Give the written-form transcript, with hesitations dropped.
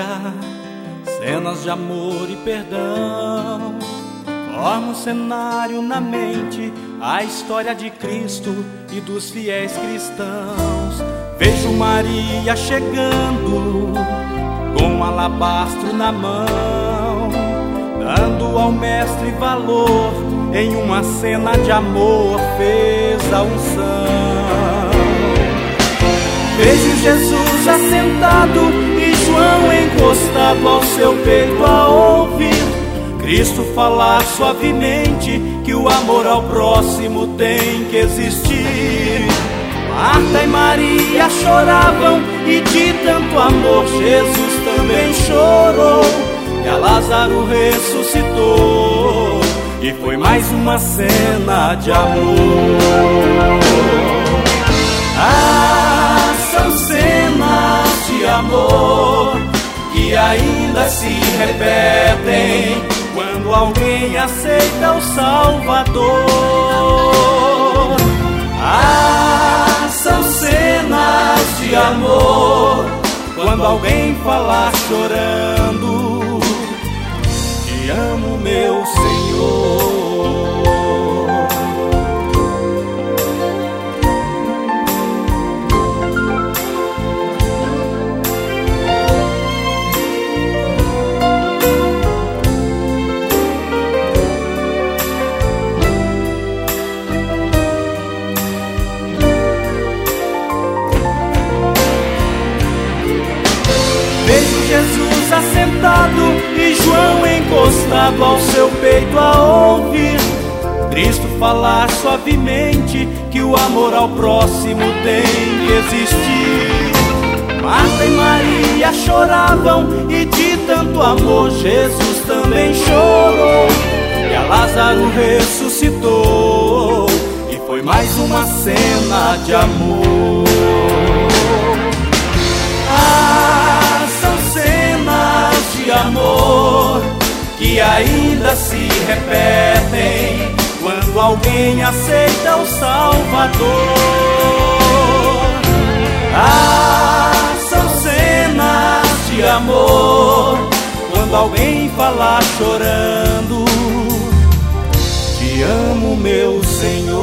história, cenas de amor e perdão, forma um cenário na mente, a história de Cristo e dos fiéis cristãos. Vejo Maria chegando com um alabastro na mão, dando ao mestre valor, em uma cena de amor fez a unção. Vejo Jesus assentado e João encostado ao seu peito a ouvir Cristo falar suavemente que o amor ao próximo tem que existir. Marta e Maria choravam e de tanto amor Jesus também chorou, e a Lázaro ressuscitou, e foi mais uma cena de amor. Ah, são cenas de amor que ainda se repetem quando alguém aceita o Salvador. Ah, são cenas de amor quando alguém fala chorando: te amo, meu Senhor. Vejo Jesus assentado e João encostado ao seu peito a ouvir Cristo falar suavemente que o amor ao próximo tem que existir. Marta e Maria choravam e de tanto amor Jesus também chorou, e a Lázaro ressuscitou, e foi mais uma cena de amor. Ah, são cenas de amor que ainda se repetem quando alguém aceita o Salvador. Ah, são cenas de amor quando alguém fala chorando: te amo, meu Senhor.